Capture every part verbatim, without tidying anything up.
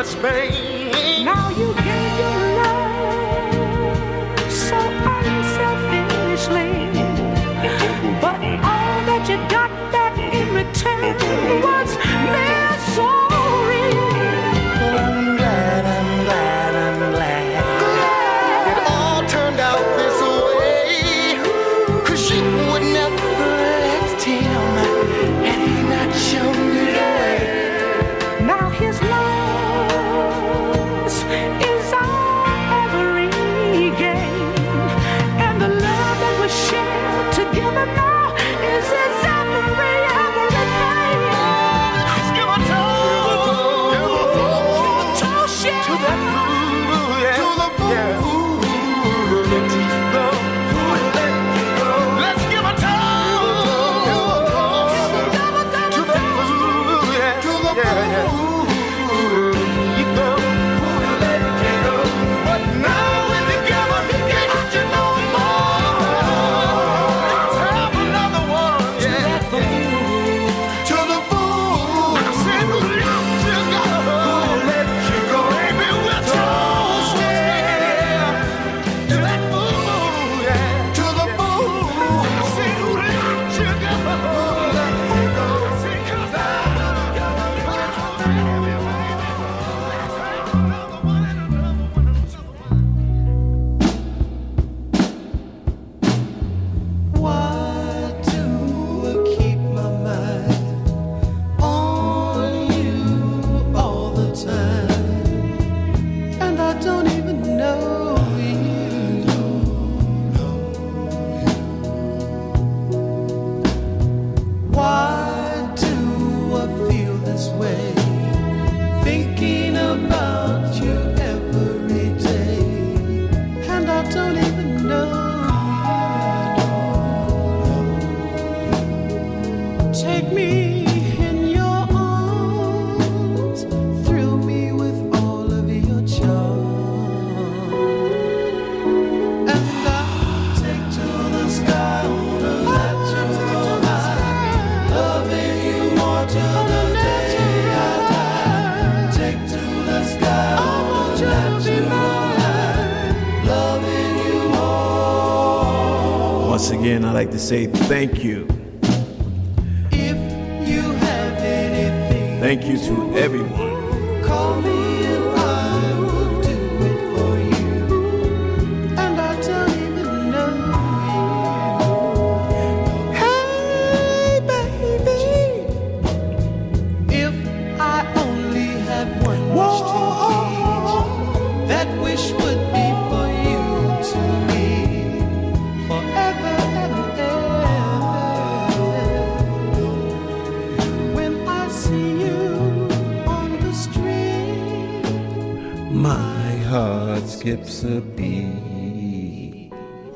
much pain. Now you gave your love so unselfishly, but all that you got back in return was misery. But I'm glad, I'm glad, I'm glad it all turned out this way, 'cause she would never left him had he not shown me the way. Now his loss is our every gain, and the love that was shared together now is his every, every pain. Let's give a toast, give a toast, Toast, yeah. to that fool, yeah, to the fool yeah. who let you go, who let you go. Let's give a toast, give a toast, to that fool, yeah, to the yeah, yeah. fool. Once again, I'd like to say thank you. If you have anything, Thank you to everyone. call me and I will do it for you. And I don't even know you. Hey, baby, if I only had one wish to each, that wish would be for you to be forever and ever. When I see you on the street, My heart skips a beat.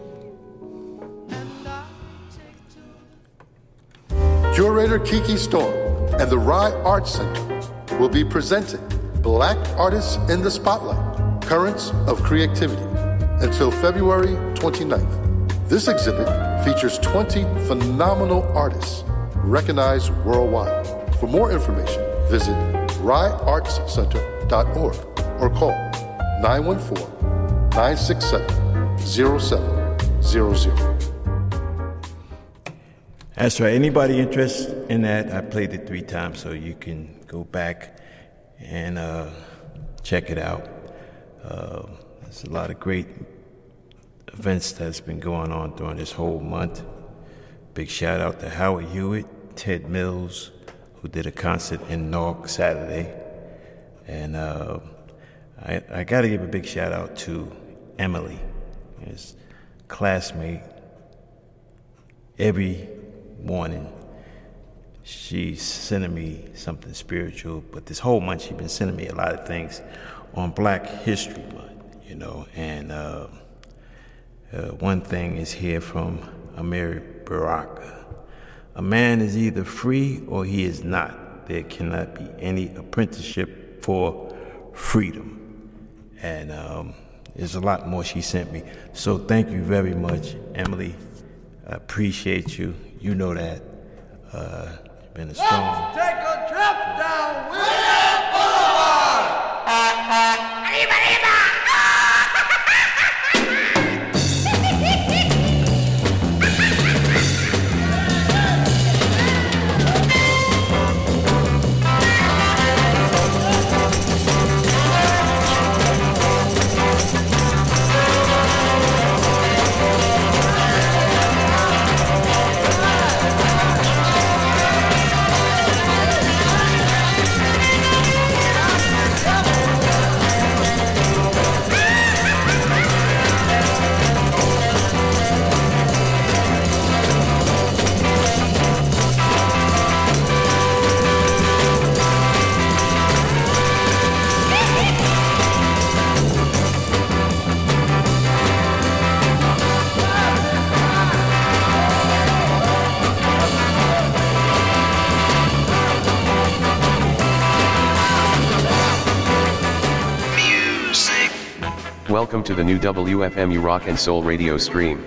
Curator Kiki Storm and the Rye Arts Center will be presenting Black Artists in the Spotlight, Currents of Creativity, until February twenty-ninth. This exhibit features twenty phenomenal artists recognized worldwide. For more information, visit rye arts center dot org or call nine one four, nine six seven, zero seven zero zero. That's right. Anybody interested in that? I played it three times, so you can go back and uh, check it out. Uh, there's a lot of great events that's been going on during this whole month. Big shout out to Howard Hewitt, Ted Mills, who did a concert in Newark Saturday. And uh, I, I got to give a big shout out to Emily, his classmate. Every morning she's sending me something spiritual, but this whole month she's been sending me a lot of things on Black History Month, you know. And uh, uh, one thing is here from Amir Baraka: a man is either free or he is not. There cannot be any apprenticeship for freedom. And um, there's a lot more she sent me, so thank you very much, Emily. I appreciate you. You know that. Uh, you've been a strong. Let's take a trip down William Boulevard. Welcome to the new W F M U Rock and Soul radio stream.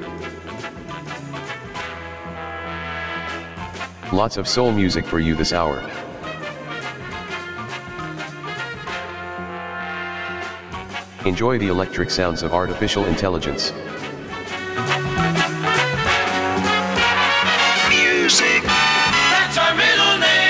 Lots of soul music for you this hour. Enjoy the electric sounds of artificial intelligence. Music. That's our middle name.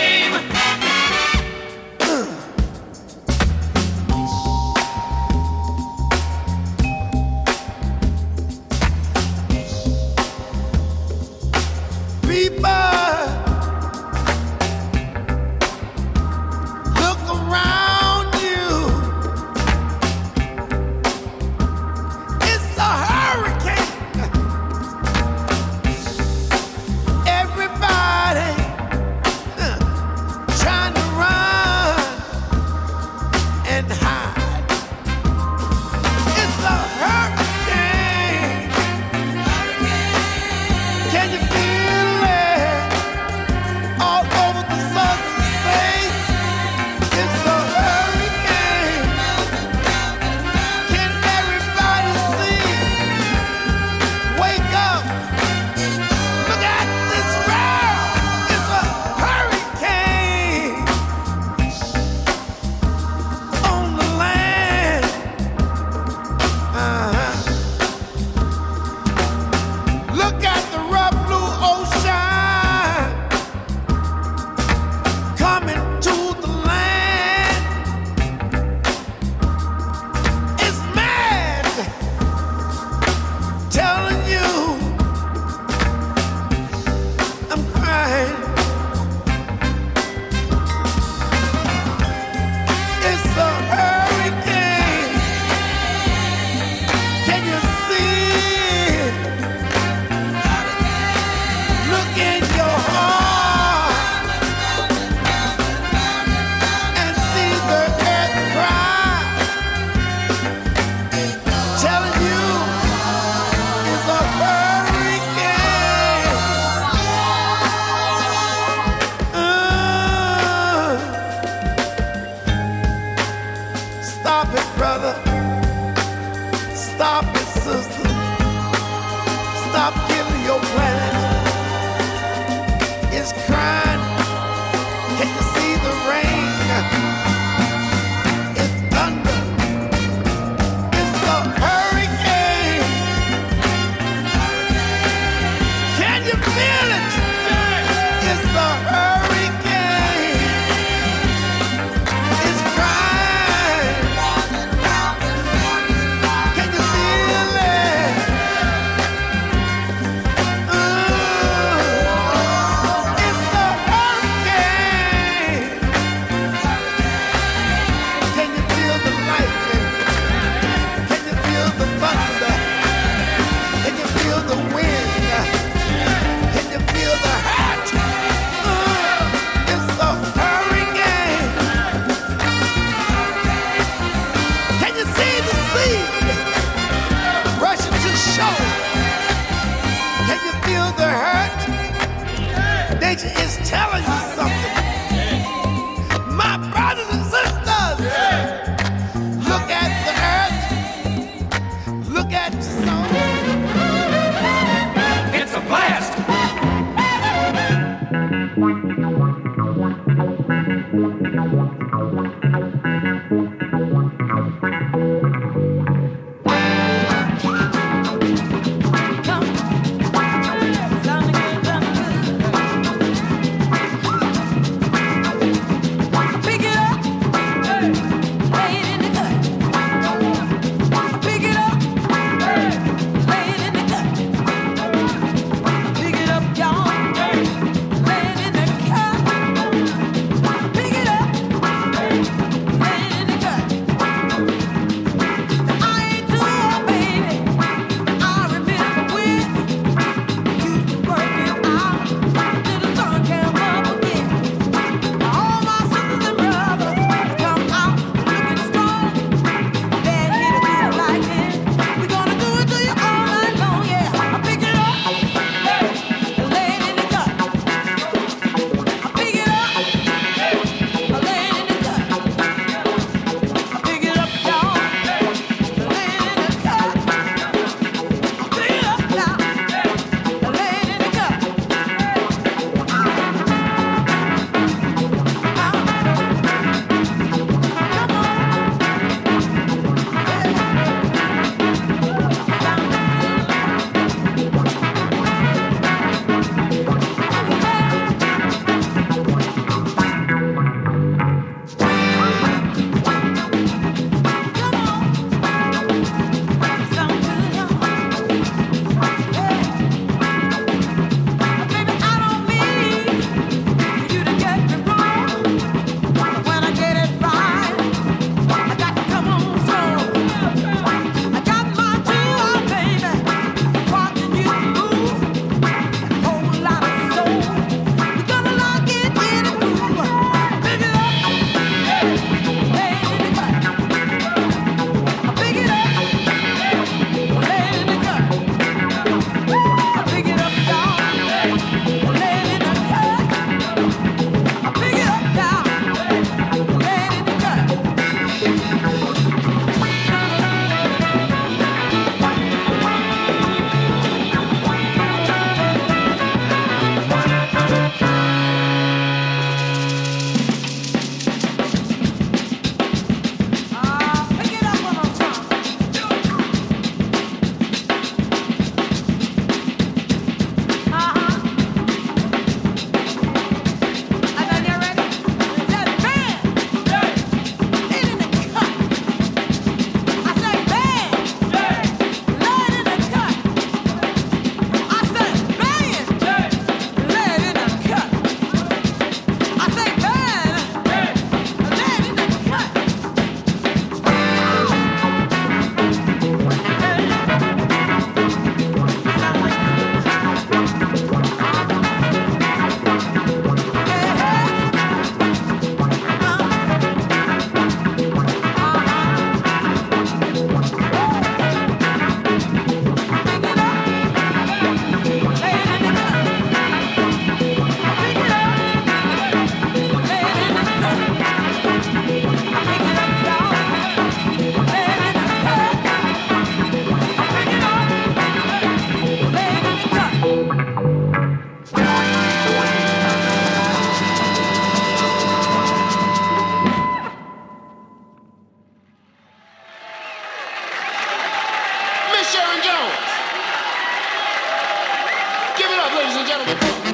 up, ladies and gentlemen.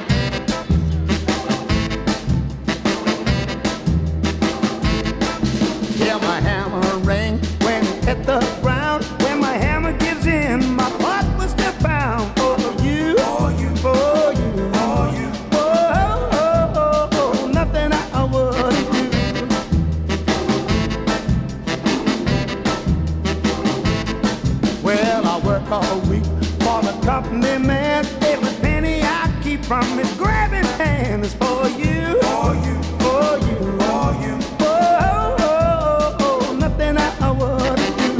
Yeah, my hammer rang when it hit the ground. When my hammer gives in, my heart was still bound for you, for you, for you, for you. Oh, oh, oh, oh, nothing I wouldn't do. Well, I work all week for the company man. Every penny I keep from his grabbing hand is for you, for you, for you, for you. Oh, oh, oh, nothing I wouldn't do.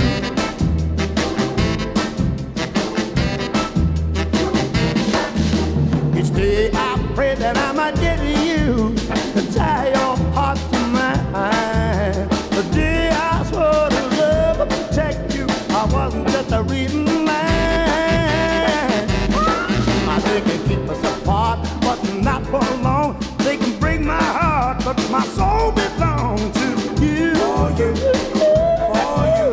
Each day I pray that I might get you to tie your heart to mine. The day I swore to love and protect you, I wasn't just a reading line. They can keep us apart, but not for long. They can break my heart, but my soul belongs to you. For you, for you.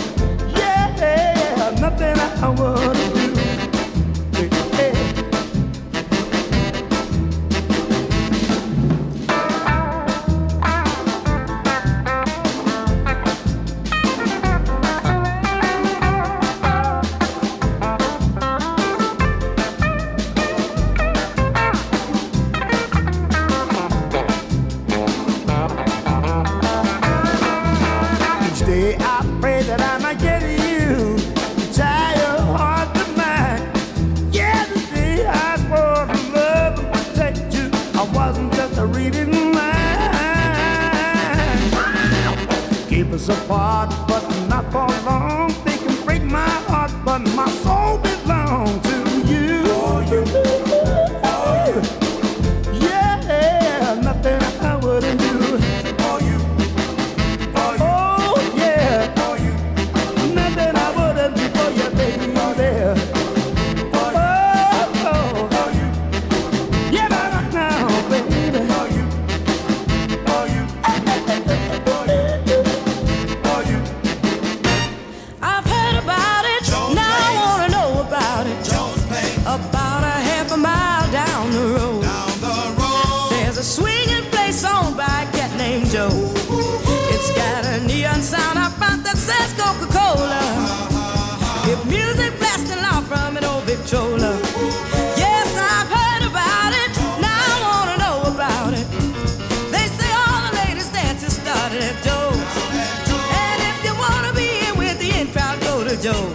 Yeah, nothing I wouldn't do. Yeah. Apart, but not for long. They can break my heart, but my soul belongs to you. For you, for you. Yeah, nothing I wouldn't do. For you, for you. Oh yeah, for you. Nothing I wouldn't do for you, baby. Oh there. For you, oh, oh. For you. Yeah, right now, baby. For you, for you, for you. About a half a mile down the road, down the road. There's a swinging place owned by a cat named Joe. It's got a neon sign up front that says Coca-Cola. If music blasting out from an old Victrola. Yes, I've heard about it, now I wanna know about it. They say all the latest dances started at Joe's, and if you wanna be in with the in crowd, go to Joe's.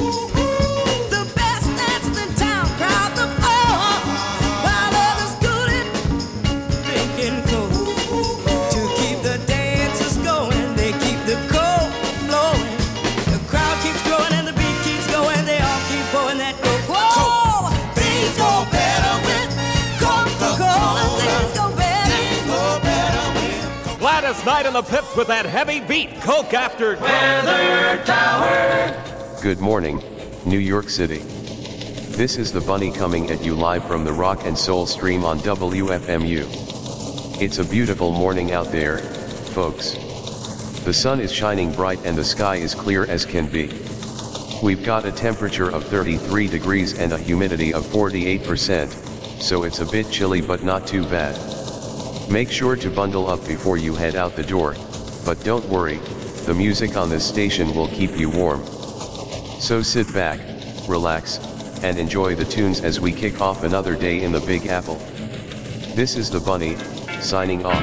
Gladys Knight in the Pips with that heavy beat, Coke after Weather Tower. Good morning, New York City. This is the Bunny coming at you live from the Rock and Soul stream on W F M U. It's a beautiful morning out there, folks. The sun is shining bright and the sky is clear as can be. We've got a temperature of thirty-three degrees and a humidity of forty-eight percent, so it's a bit chilly but not too bad. Make sure to bundle up before you head out the door, but don't worry, the music on this station will keep you warm. So sit back, relax, and enjoy the tunes as we kick off another day in the Big Apple. This is the Bunny, signing off.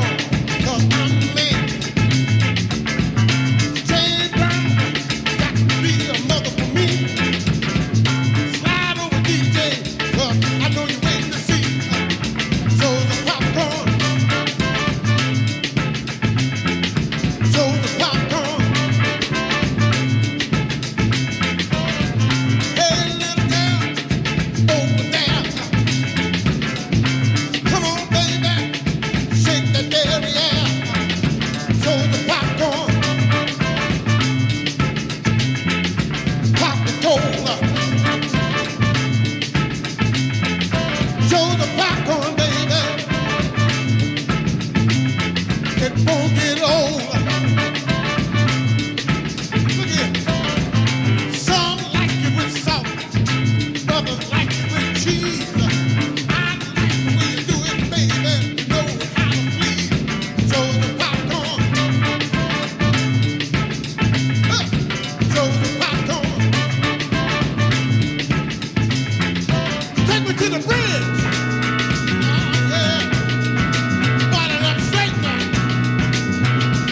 Got won't get old. Look here. Some like it with salt, others like it with cheese. I like the way you do it, baby. You know how to please. So the popcorn. Huh. So the popcorn. Take me to the bridge. Oh, yeah. Bottle up straight now.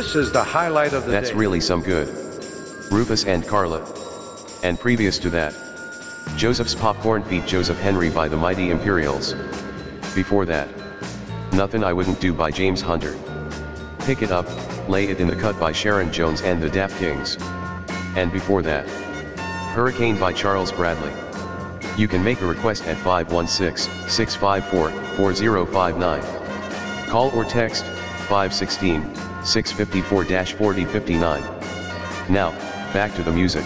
This is the highlight of the That's day. really some good. Rufus and Carla. And previous to that, Joseph's Popcorn feat Joseph Henry by the Mighty Imperials. Before that, Nothing I Wouldn't Do by James Hunter. Pick It Up, Lay It in the Cut by Sharon Jones and the Daft Kings. And before that, Hurricane by Charles Bradley. You can make a request at five one six, six five four, four zero five nine. Call or text five one six, six five four, four zero five nine. Now, back to the music.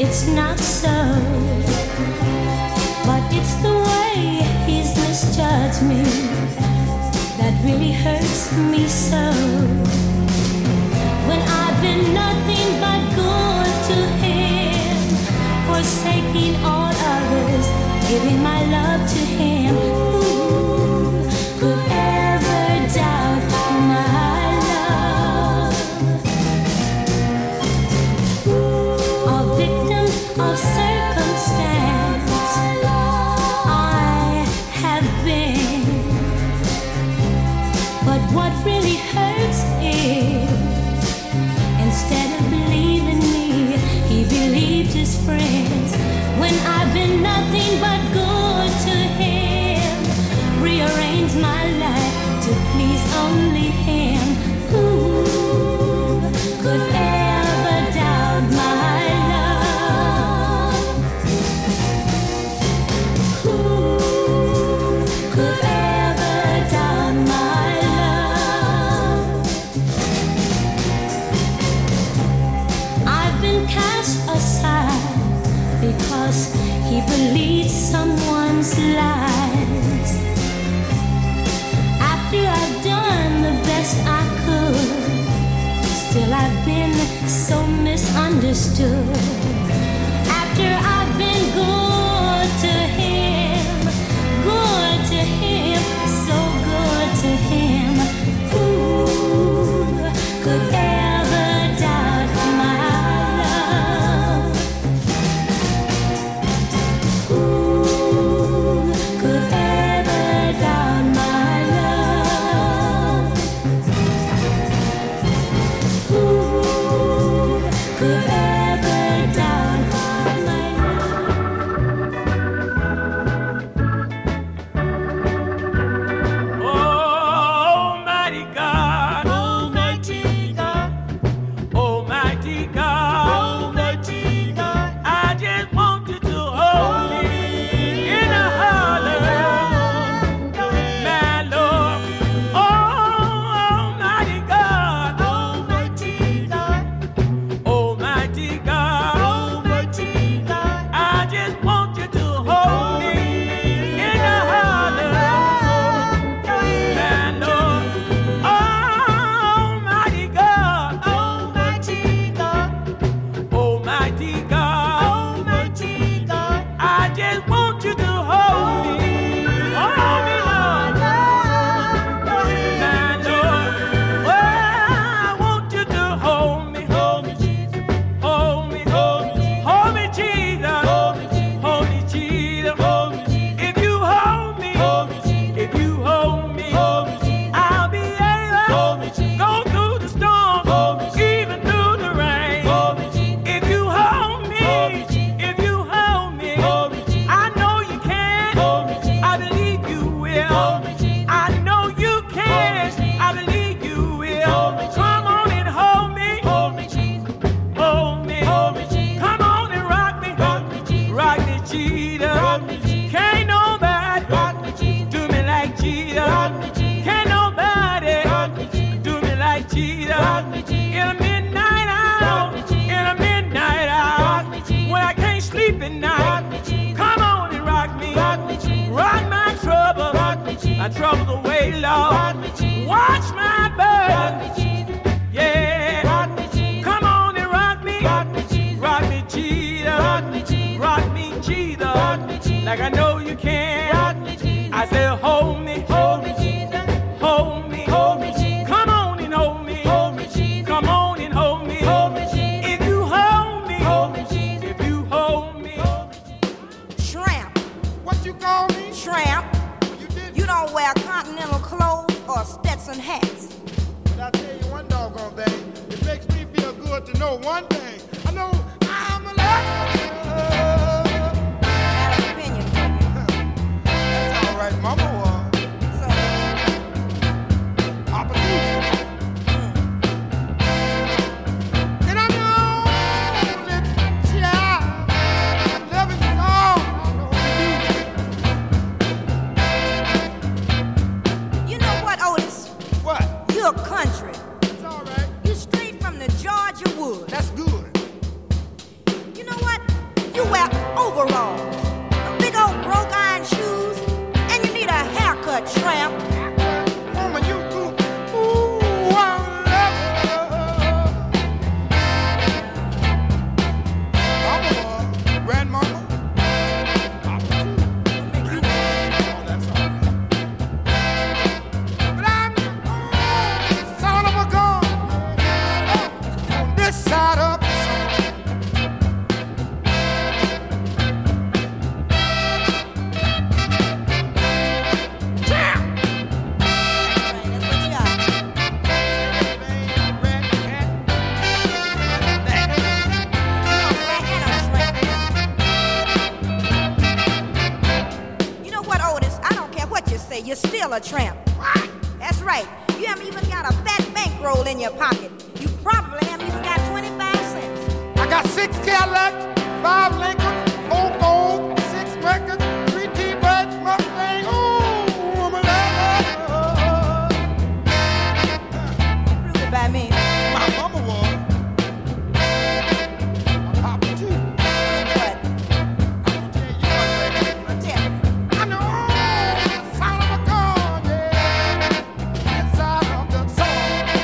it's not so. But it's the way he's misjudged me that really hurts me so. When I've been nothing but good to him, forsaking all others, giving my love to him. Who could ever doubt my love? A victim of circumstance I have been, but what really hurts is instead of believing me, he believed his friends. When I've been nothing but good to him, rearrange my life to please only him. Who could ever doubt my love? Who could ever doubt my love? I've been cast aside because he believed someone's lies. After I've done the best I could, still I've been so misunderstood. After I've been good to him, good to him, so good to him. Who could ever doubt my love? Who could ever doubt my love? Who could ever doubt my love? Almighty God, Almighty God, Almighty God, Almighty God, I just want you to hold me in a holler, my Lord. Almighty God, Almighty God, Almighty God, Almighty God, I just want you to hold me in a holler, my Lord. Almighty God, Almighty God, Almighty God, Almighty God, I just want you to hold me, hold me, Lord, my Lord. Oh, I want you to hold me, hold me, Jesus, hold me, hold me, hold me, Jesus, hold me, hold me, Jesus, hold me, Jesus. If you hold me, hold me, Jesus. If you hold me, hold me, Jesus. I'll be able, hold me, Jesus. Go through the storm, hold me, Jesus. Even through the rain, hold me, Jesus. If you hold me, hold me, Jesus. If you hold me, hold me, Jesus. I know you can, hold me, Jesus. I believe you will, hold me, Jesus. I know you can, hold me, Jesus. I believe you will, hold me, Jesus. Come on and hold me, hold me, Jesus. Hold me, hold me, Jesus. Come on and rock me, hold me, Jesus. Rock me, Jesus. Rock me, Jesus. Can't nobody rock me, Jesus. Do me like Jesus. Rock me, Jesus. Can't nobody rock me, Jesus. Do me like Jesus. Rock me, Jesus. In a midnight hour, rock me, Jesus. In a midnight hour, rock me, Jesus. When I can't sleep at night, rock me, Jesus. Come on and rock me, rock me, Jesus. Rock my trouble, rock me, Jesus. My troubles away, Lord. Rock me, Jesus. Watch my burden, rock me, Jesus. Yeah, rock me, Jesus. Come on and rock me, rock me, Jesus. Rock me, Jesus. Rock me, Jesus. Rock me, Jesus. Rock me, Jesus. Like I know you can. Rock me, Jesus. I say hold me, hold me, Jesus. Hold me, hold me, Jesus. Come on and hold me, hold me, Jesus. Come on and hold me, hold me, Jesus. If you hold me, hold me, Jesus. If you hold me, hold me, Jesus. Tramp. What you call me? Tramp. You did. You don't wear continental clothes or Stetson hats. But I tell you one doggone thing. It makes me feel good to know one thing. I know I'm alive. Have an opinion. That's all right, Mama was. So, I believe. And I'm the only child loving God. you know what, Otis? What? You're country. It's all right. You straight from the Georgia woods. That's good. You know what? you wear overalls, big old broke iron shoes, and you need a haircut, tramp. Woman, you ooh, ooh, I love Mama, grandmama. That's all. But I'm son of a gun on this side of the sun. Jam! That's what you are. Red cat. That. You know what, Otis? I don't care what you say. You're still a tramp. What? That's right. You haven't even got a fat bankroll in your pocket. You probably haven't even got twenty-five cents. I got six Cadillacs, five Lincoln, four Ford, six records, three T-Birds, Mustang. Ooh, I'm a lover. Prove it by me. My mama was. My papa too. What? I'll tell you what, baby. Tell me. I know the sound of a gun, yeah, inside of the soul.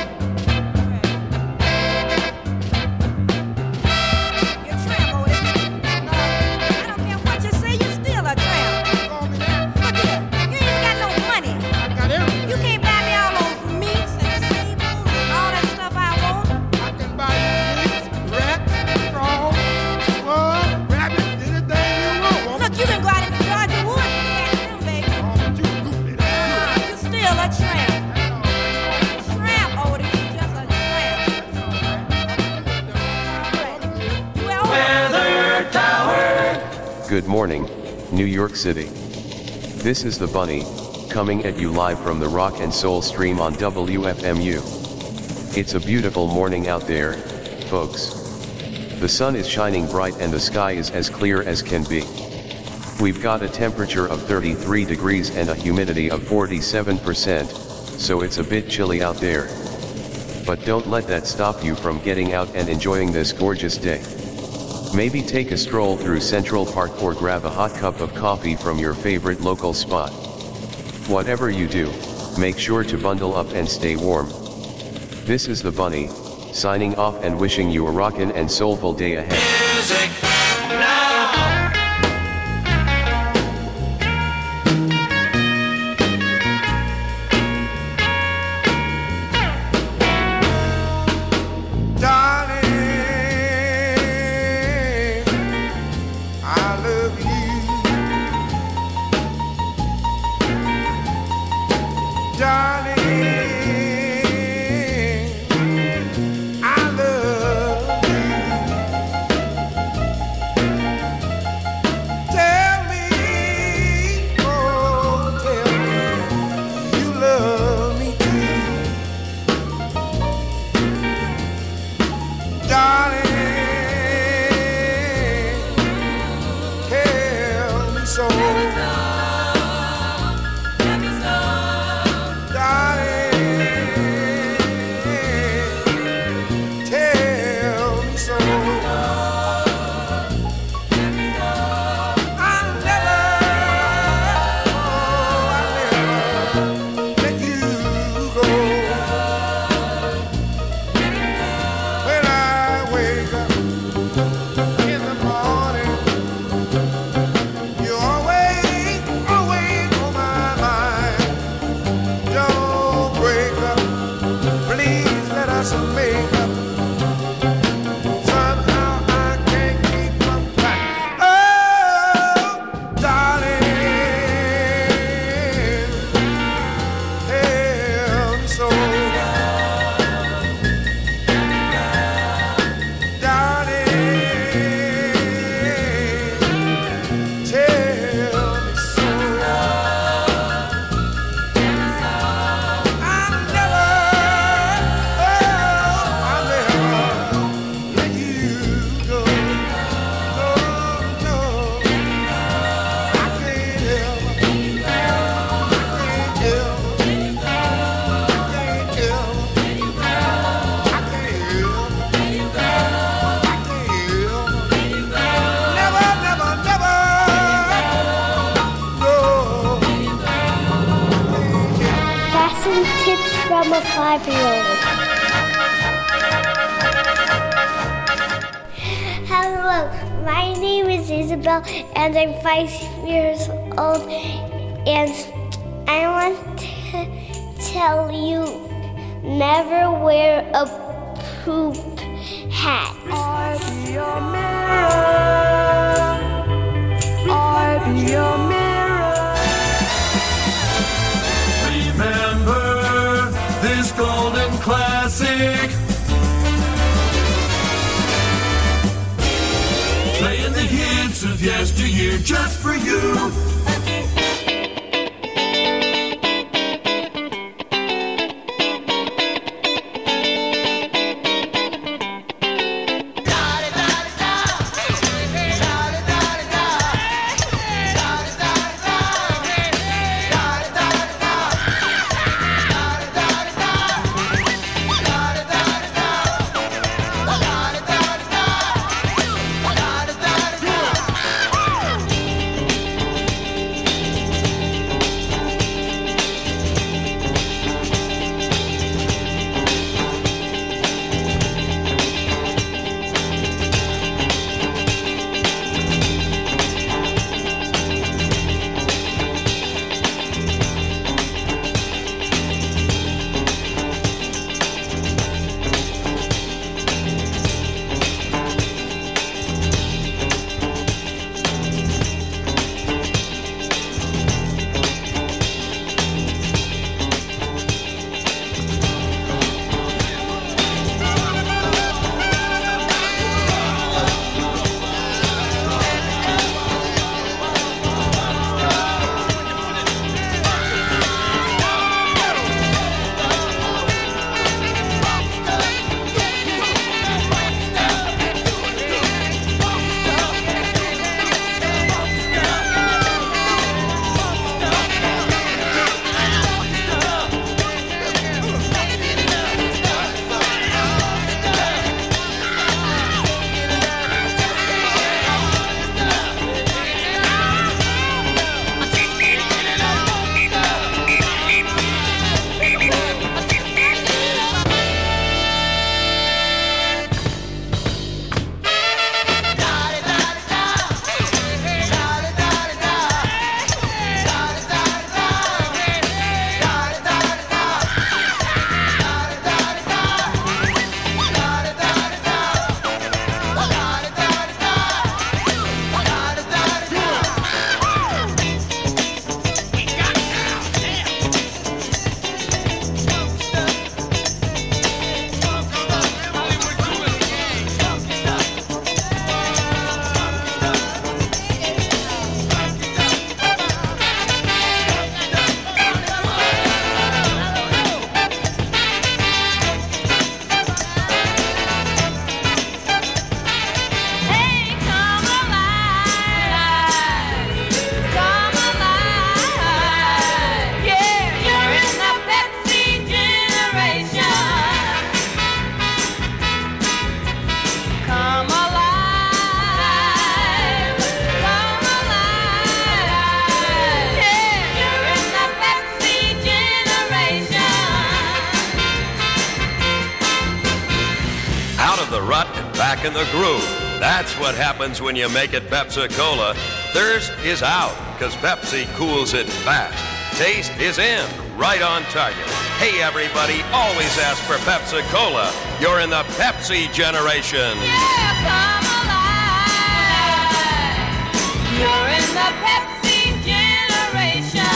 You're a tramp, Otis. I don't care what you say. You're still a tramp. Call me that. Look here. You ain't got no money. I got everything. You can't buy me all those meats and sables and all that stuff I want. I can buy you meats, rats, frogs, squirrels, rabbits, anything you want. woman. Look, you can go out in the Georgia woods and catch them, baby. Oh, but you goofy. Uh, you're still a tramp. Tramp, Otis. You're just a tramp. You wear overalls. Good morning, New York City. This is the Bunny, coming at you live from the Rock and Soul Stream on W F M U. It's a beautiful morning out there, folks. The sun is shining bright and the sky is as clear as can be. We've got a temperature of thirty-three degrees and a humidity of forty-seven percent, so it's a bit chilly out there. But don't let that stop you from getting out and enjoying this gorgeous day. Maybe take a stroll through Central Park or grab a hot cup of coffee from your favorite local spot. Whatever you do, make sure to bundle up and stay warm. This is the Bunny, signing off and wishing you a rockin' and soulful day ahead. Music now. Darling, I love you. Darling, I love you. Tell me, oh, tell me you love me too. Darling, tell me so. Darling, Some tips from a five-year-old. Hello, my name is Isabel, and I'm five years old, and I want to tell you, never wear a poop hat. I be a mirror. I be a mirror. Remember this golden classic. Playing the hits of yesteryear just for you. Back in the groove. That's what happens when you make it Pepsi-Cola. Thirst is out, because Pepsi cools it fast. Taste is in, right on target. Hey, everybody, always ask for Pepsi-Cola. You're in the Pepsi generation. Yeah, come alive. You're in the Pepsi generation.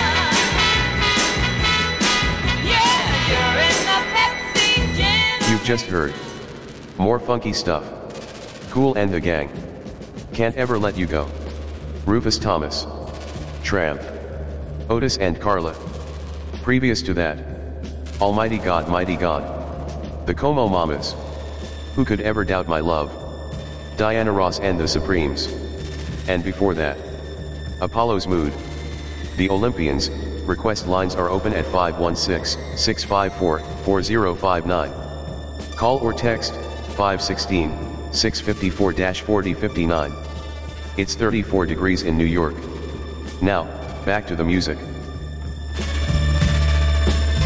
Yeah, you're in the Pepsi generation. You've just heard more funky stuff. Kool and the Gang. Can't Ever Let You Go. Rufus Thomas. Tramp. Otis and Carla. Previous to that, Almighty God, Mighty God. The Como Mamas. Who Could Ever Doubt My Love? Diana Ross and the Supremes. And before that, Apollo's Mood. The Olympians. Request lines are open at five one six, six five four, four zero five nine. Call or text five one six, six five four, four zero five nine. It's thirty-four degrees in New York. Now, back to the music.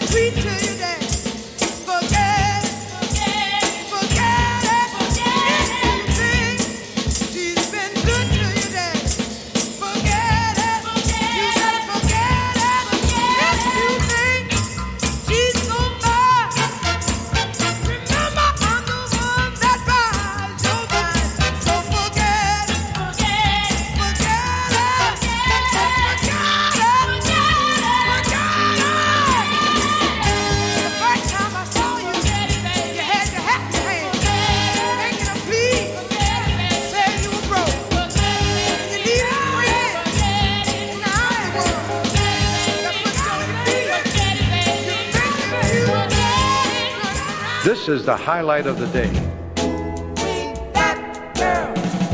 sweet to you, Daddy. Forget, forget, forget it. Anything she's been good to you, Daddy. Forget it. You gotta forget it. If you think she's so fine, remember I'm the one that buys your mind. So forget, forget, forget it. Forget it. Forget it. The first time I saw you, you had your hat in your hand, making a plea, saying you were broke, and you needed a friend. Now I'm the one that puts you on your feet. You think you This is the highlight of the day. that girl,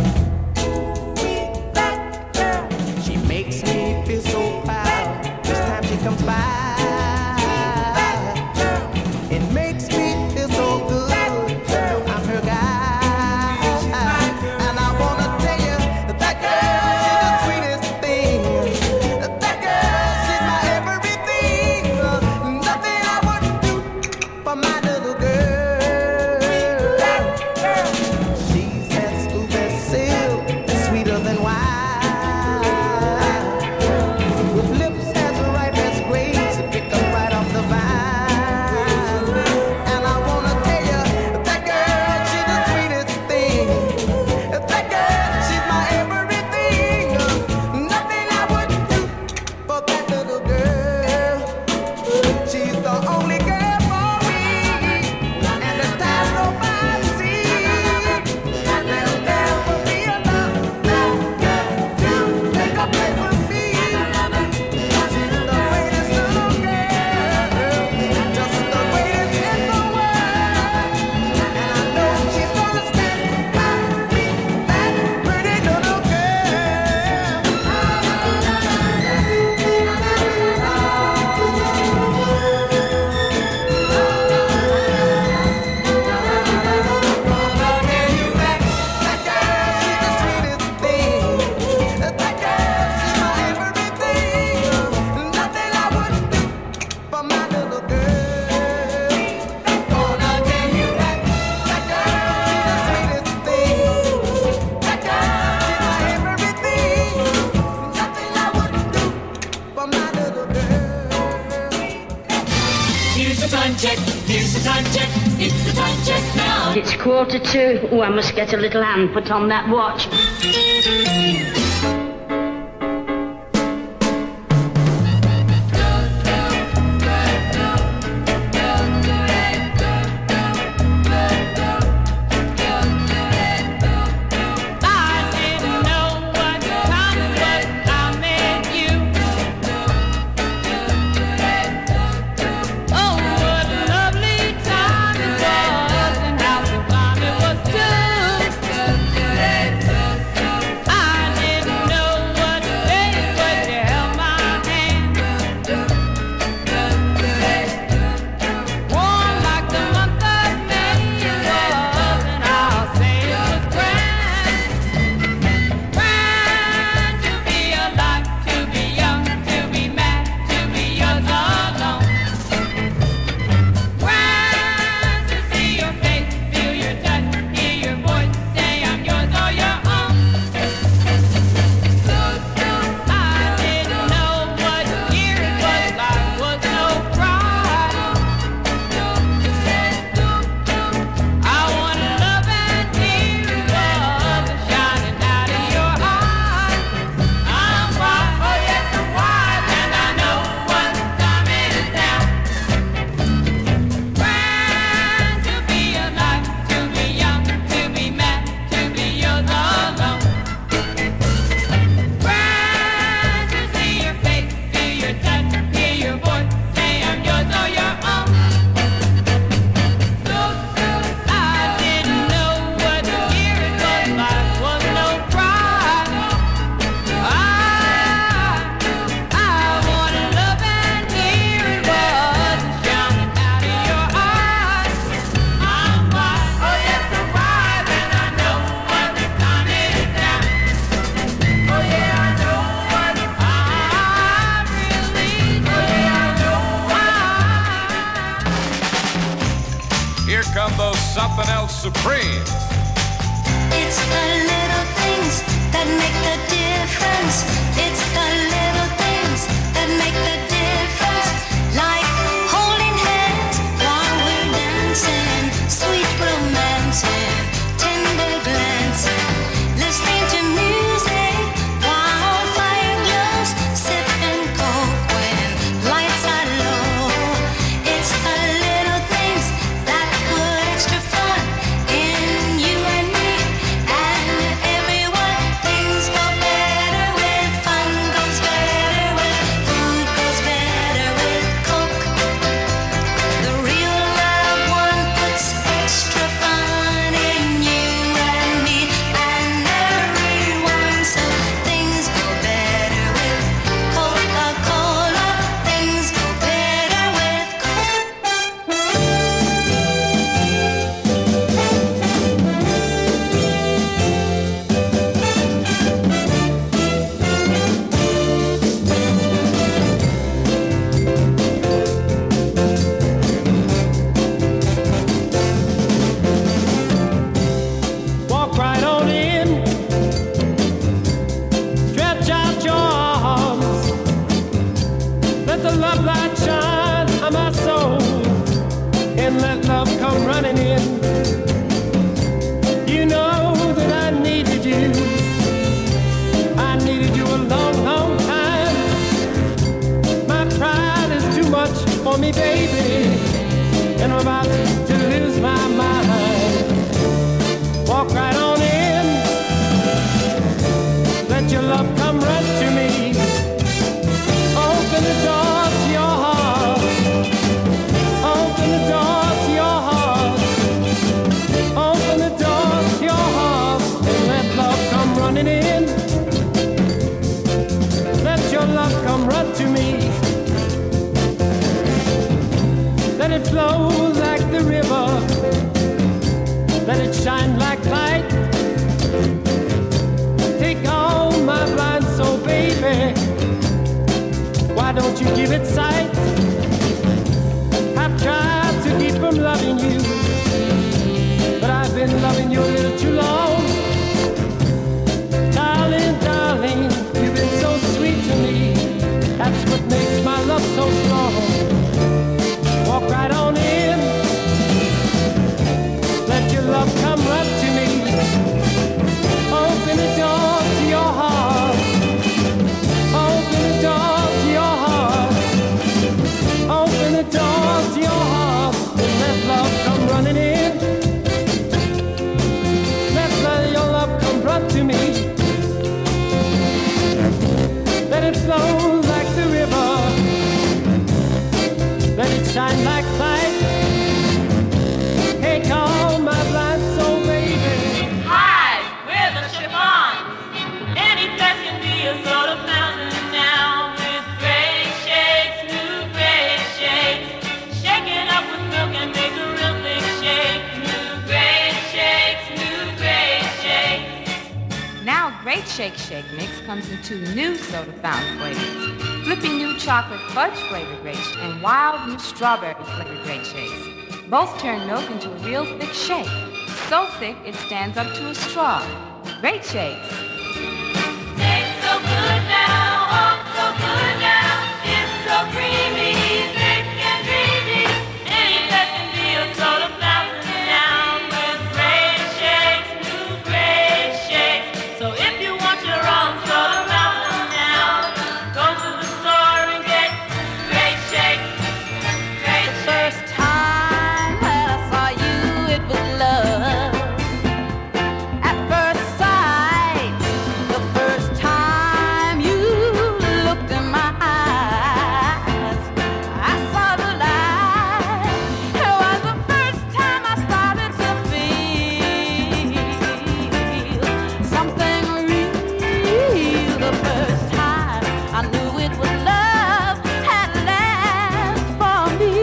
that girl. She makes me feel so proud each time she comes by. It makes me feel so good to know I'm her guy. And I wanna tell you that that girl, she's the sweetest thing. That girl, she's my everything. Nothing I wouldn't do for my little girl. She's as smooth as silk, and sweeter than wine. With lips as ripe as grapes, pick up right off the vine. And I wanna tell you, that girl, she's the sweetest thing. That girl, she's my everything. Nothing I wouldn't do for that little girl. She's the only girl for me. And as time goes by, see, there'll never be another to take a place with me. She's the greatest little girl, just the greatest in the world. And I know she's gonna stand by me, that pretty little Here's the time check, here's the time check, it's the time check now. It's quarter to. Oh, I must get a little hand put on that watch. I didn't know what time it was I met you. Oh, what a lovely time it was, and how sublime it was too. I didn't here come those something else supremes. It's the little things that make the difference. It's the little things that make the difference. Like holding hands while we're dancing, sweet romancing, tender glancing, listening to music while fire glows, sipping coke when lights are low. It's the little things that put extra fun in you and me and everyone. Things go better with fun, goes better with food, goes better with coke. The real love one puts extra fun in you and me and everyone. So things go better with Coca-Cola. Things go better with Walk right on in, stretch out your arms, let the love light shine on my soul, and let love come running in. You know that I needed you, I needed you a long, long time. My pride is too much for me, baby, and I'm about to lose my mind. Walk right on in, let your love come right to me. Open the door to your heart, open the door to your heart, open the door to your heart, and let love come running in. Let your love come right to me. Let it flow like the river, let it shine like light. Take all my blind soul, baby. Why don't you give it sight? I've tried to keep from loving you, but I've been loving you a little too long. Darling, darling, you've been so sweet to me. That's what makes my love so strong. Walk right on in, let your love come right to me. Open the door to your heart, open the door to your heart, open the door to your heart, and let love come running in. Let, let your love come right to me. Let it flow like the river, let it shine like light. Take all my blind soul, baby. Hi, we're the Chiffons. Any place can be a sort of mountain now with great shakes, new great shakes. Shake it up with milk and make a real big shake. New great shakes, new great shakes. Now Great Shake Shake Mix comes in two new soda fountain flavors. Flipping new chocolate fudge flavored great sh- and wild new strawberry flavored great shakes. Both turn milk into a real thick shake. So thick it stands up to a straw. Great shakes. Tastes so good now, oh so good now. It's so creamy, thick and dreamy. Any place can be a soda fountain now with great shakes, new great shakes. So if you want your own soda fountain now, go to the store and get great shakes, great shakes. First time that I saw you, it was love. At first sight, the first time you looked in my eyes, I saw the light. It was the first time I started to feel something real. The first time I knew it was love at last for me.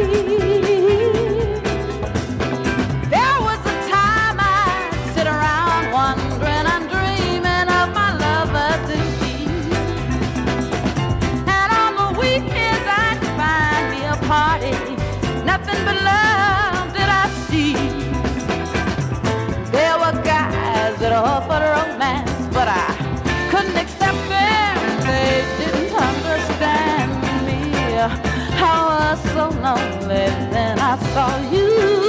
There was a time I'd sit around wondering and dreaming of my lover to be. And on the weekends I'd find me a party, nothing but love did I see. saw you.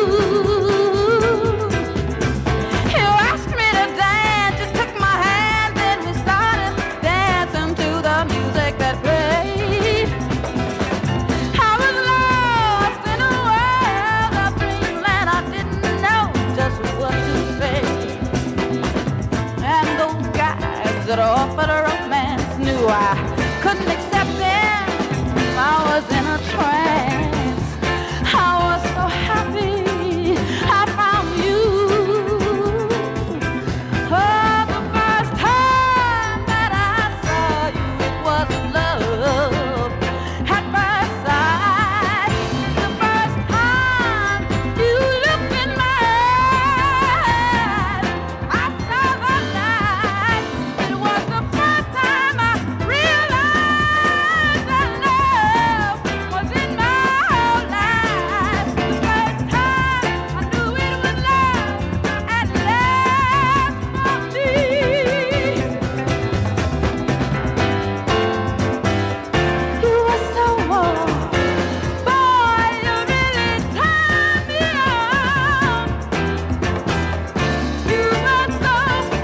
You asked me to dance, you took my hand, then we started dancing to the music that played. I was lost in a world of dreamland, I didn't know just what to say. And those guys that offered a romance knew I couldn't accept them. I was in a trance. I was so happy I found you. Oh, the first time that I saw you, it was love at first sight. The first time you looked in my eyes, I saw the light. It was the first time I realized that love was in my whole life. The first time I knew it was love at last for me. You were so warm, boy, you really turned me on. You were so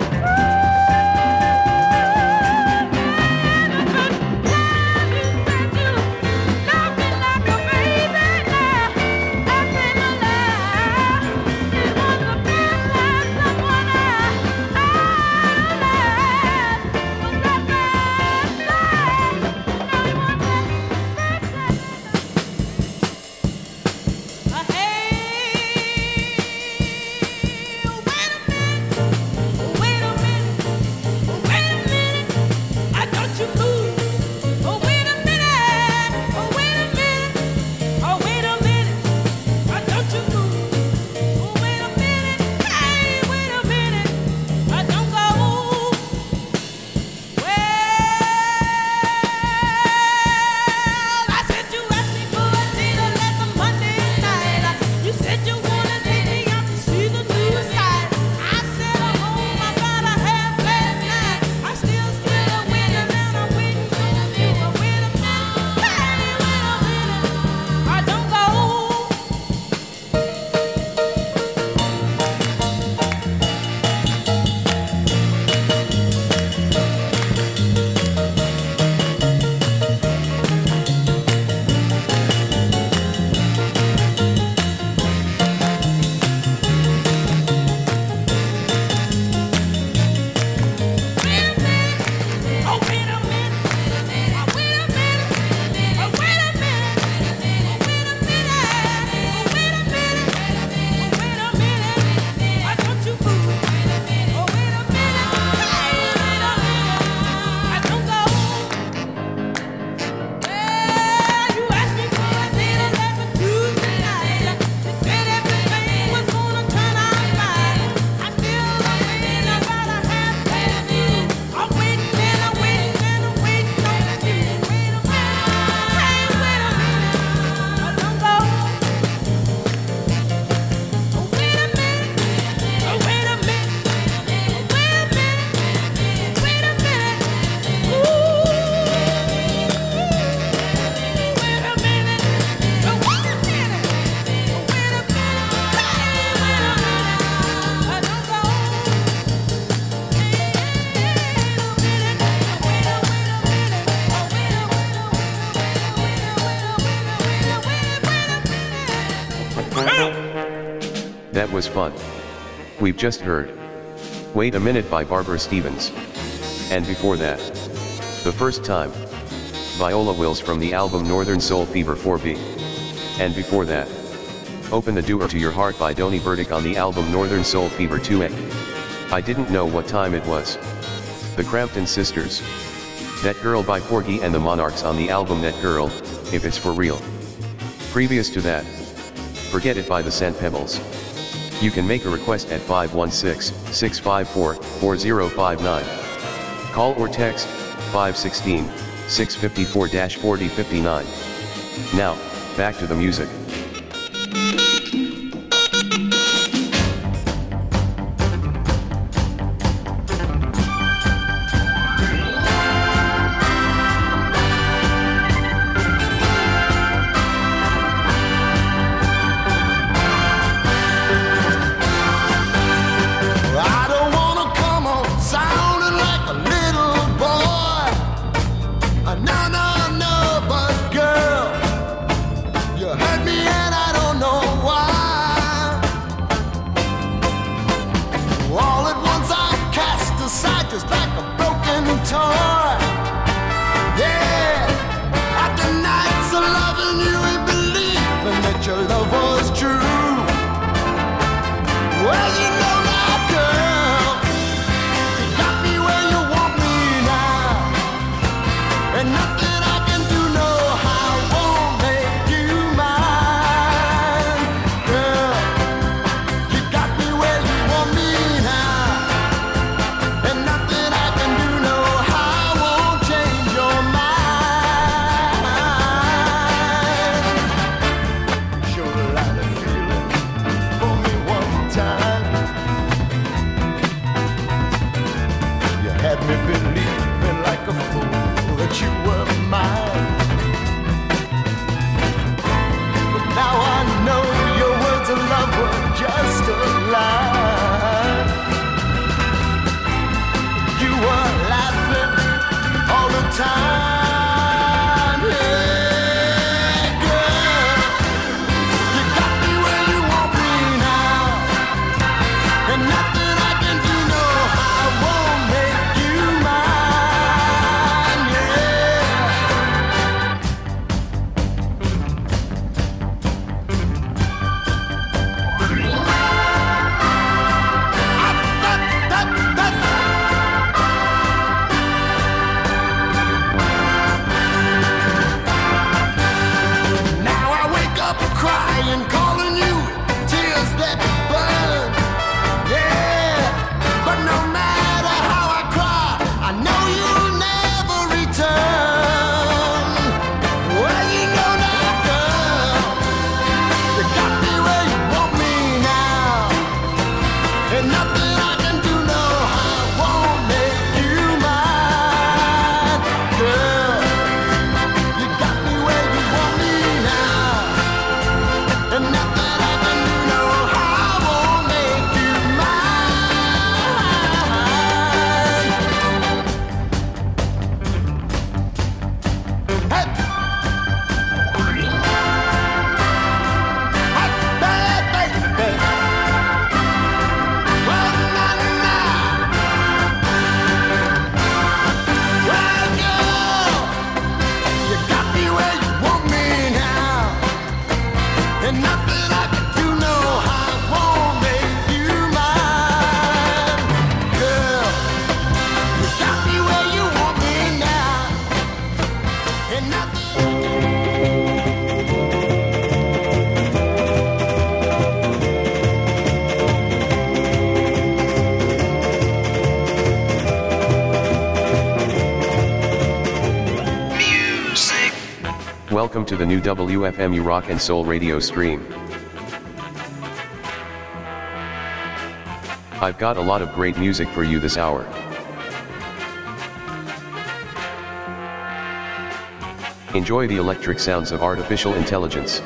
That was fun. We've just heard Wait a Minute by Barbara Stevens. And before that, The First Time, Viola Wills from the album Northern Soul Fever four B. And before that, Open the Door to Your Heart by Donnie Burdick on the album Northern Soul Fever two A. I Didn't Know What Time It Was, The Crampton Sisters, That Girl by Porgy and the Monarchs on the album That Girl, If It's For Real. Previous to that, Forget It by the Saint Pebbles. You can make a request at five one six, six five four, four zero five nine. Call or text five one six, six five four, four zero five nine. Now, back to the music. calling you, tears that burn. Yeah, but no matter how I cry, I know you'll never return. Well, you know that, girl, you got me where you want me now, and nothing I can do, no, I won't make you mine, girl. You got me where you want me now, and nothing I can do, no, I won't make you mine. Hey. Hey, baby. Well, na, na. Well, girl, you got me where you want me now, and nothing I can do, no, I won't make you mine, girl. You got me where you want me now, and nothing. Welcome to the new W F M U Rock and Soul radio stream. I've got a lot of great music for you this hour. Enjoy the electric sounds of artificial intelligence.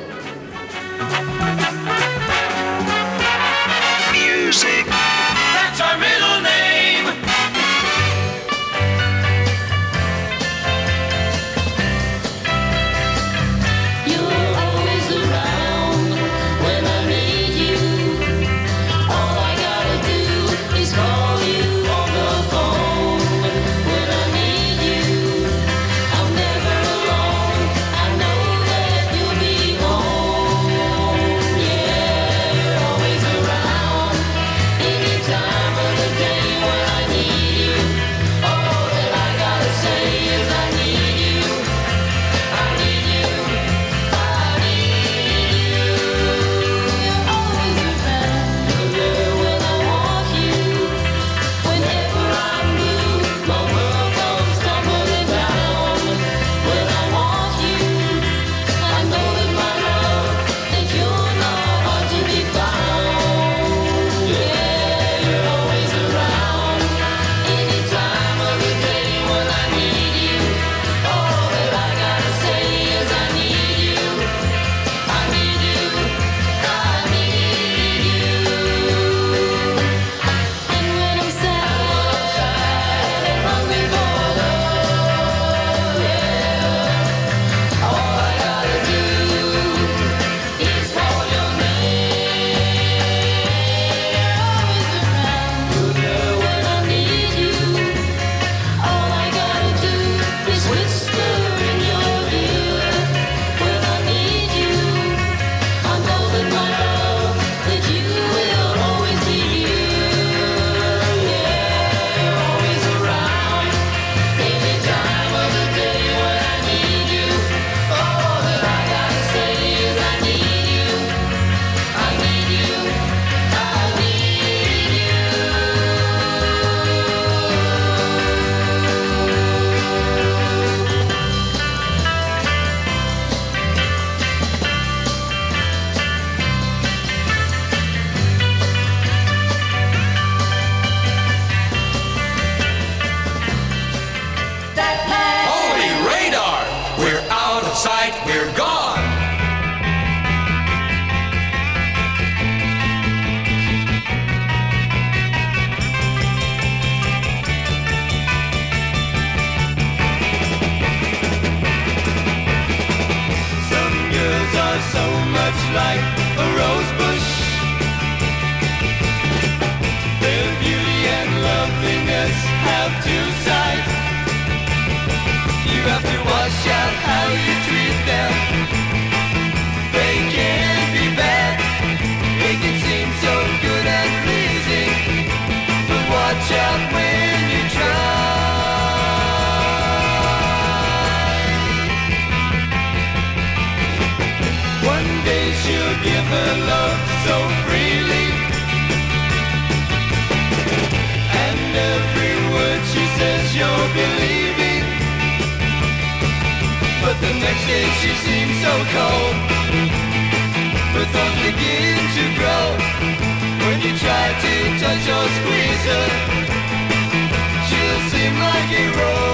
Music. That's our middle name. You're always around when I need you. All I gotta do is call you on the phone when I need you. I'm never alone. I know that you'll be home. her love so freely. And every word she says you're believing. But the next day she seems so cold. Her thoughts begin to grow. When you try to touch or squeeze her, she'll seem like a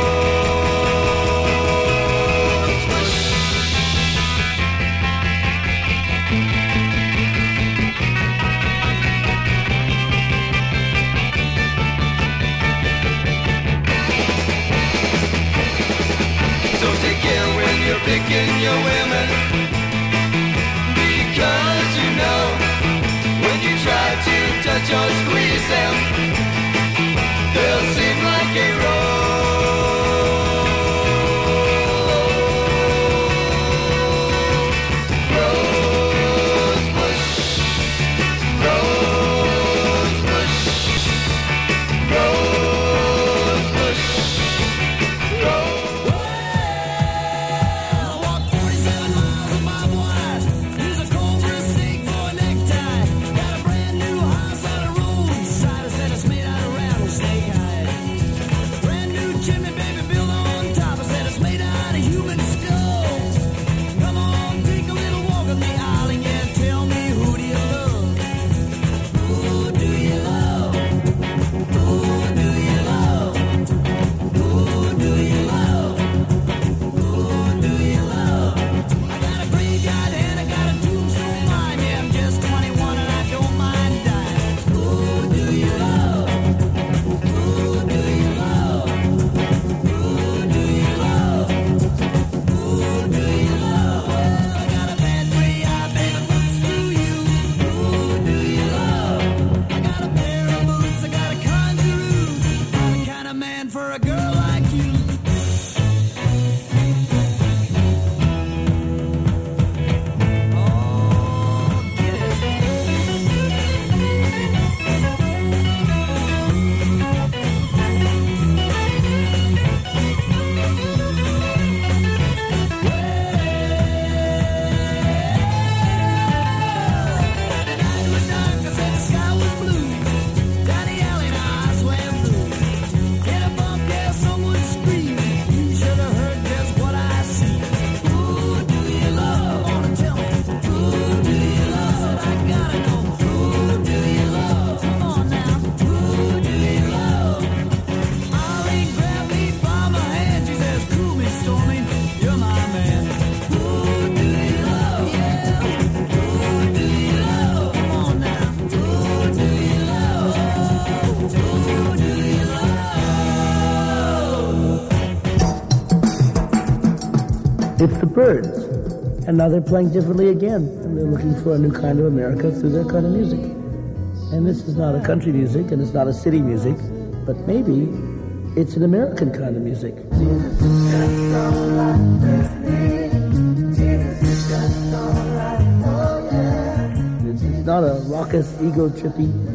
rose bush. So take care when you're picking your women, because you know when you try to touch or squeeze them, they'll seem like a rose, rose bush, rose bush, rose bush, rose. Well, I walked forty-seven miles with my wife. Use a comb for a snake for a necktie. Got a brand new house on the roadside. I said it's made out of rattlesnake hide. Brand new chimney, baby, built on top. I said it's made out of human skull. Come on, take a little walk with me, darling. Yeah, tell me, who do you love? Who do you love? Who do you love? Who do you love? Who do you love? I got a graveyard and I got a tombstone mine. Yeah, I'm just twenty-one and I don't mind dying. Who do you love? Who do you love? Who do you love? Who do you love? Well, I got a bad gray eye, baby, boots to you. Who do you love? I got a pair of boots, I got a kangaroo. I'm the kind of man for a girl like you. It's the Byrds. And now they're playing differently again. And they're looking for a new kind of America through their kind of music. And this is not a country music, and it's not a city music, but maybe it's an American kind of music. It's not a raucous, ego-trippy